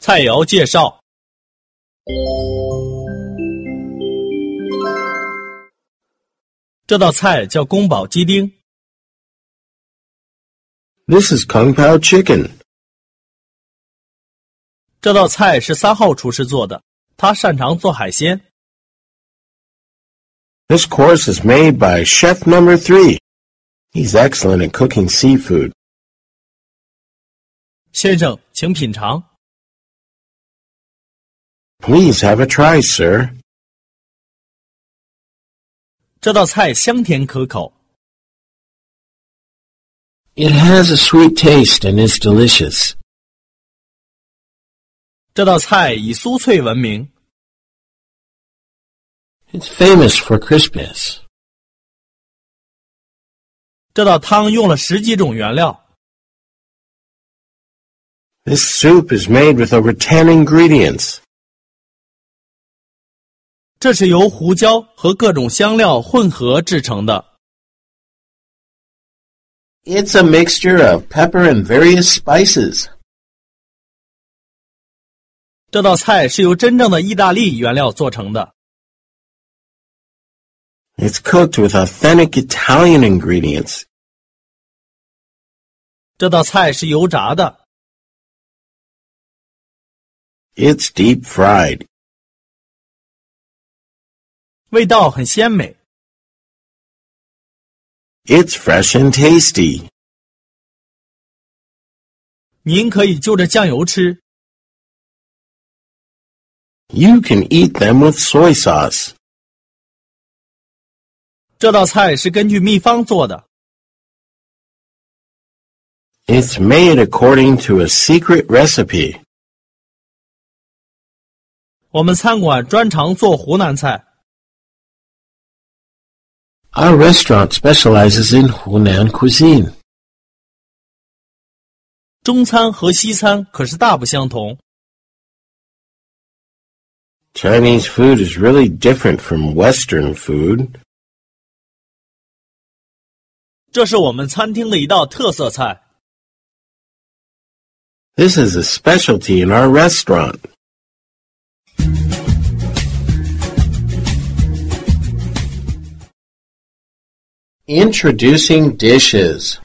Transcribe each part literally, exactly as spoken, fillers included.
菜肴介绍。这道菜叫宫保鸡丁。 This is Kung Pao chicken. 这道菜是三号厨师做的，他擅长做海鲜。 This course is made by Chef Number Three. He's excellent at cooking seafood. 先生，请品尝。 Please have a try, sir. 这道菜香甜可口。 It has a sweet taste and is delicious. 这道菜以酥脆闻名。 It's famous for crispness. 这道汤用了十几种原料。 This soup is made with over ten ingredients. 这是由胡椒和各种香料混合制成的。 It's a mixture of pepper and various spices. 这道菜是由真正的意大利原料做成的。 It's cooked with authentic Italian ingredients. 这道菜是油炸的。 It's deep fried. 味道很鲜美。 It's fresh and tasty. 您可以就着酱油吃。 You can eat them with soy sauce. 这道菜是根据秘方做的。 It's made according to a secret recipe. 我们餐馆专长做湖南菜。 Our restaurant specializes in Hunan cuisine. 中餐和西餐可是大不相同。 Chinese food is really different from Western food. 这是我们餐厅的一道特色菜。 This is a specialty in our restaurant. Introducing dishes.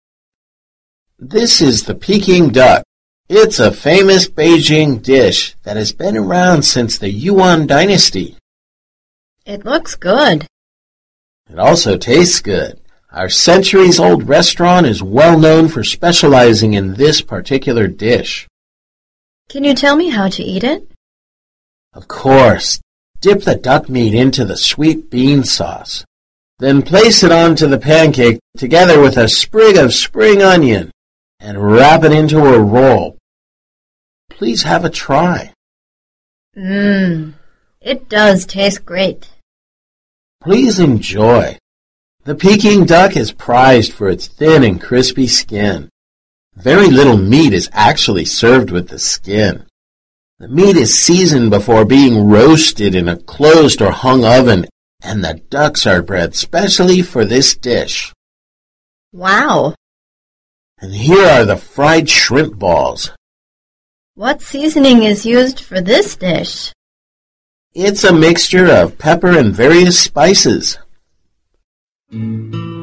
This is the Peking duck. It's a famous Beijing dish that has been around since the Yuan dynasty. It looks good. It also tastes good. Our centuries-old restaurant is well known for specializing in this particular dish. Can you tell me how to eat it? Of course. Dip the duck meat into the sweet bean sauce. Then place it onto the pancake together with a sprig of spring onion and wrap it into a roll. Please have a try. Mmm, it does taste great. Please enjoy. The Peking duck is prized for its thin and crispy skin. Very little meat is actually served with the skin. The meat is seasoned before being roasted in a closed or hung oven, and the ducks are bred specially for this dish. Wow. And here are the fried shrimp balls. What seasoning is used for this dish? It's a mixture of pepper and various spices.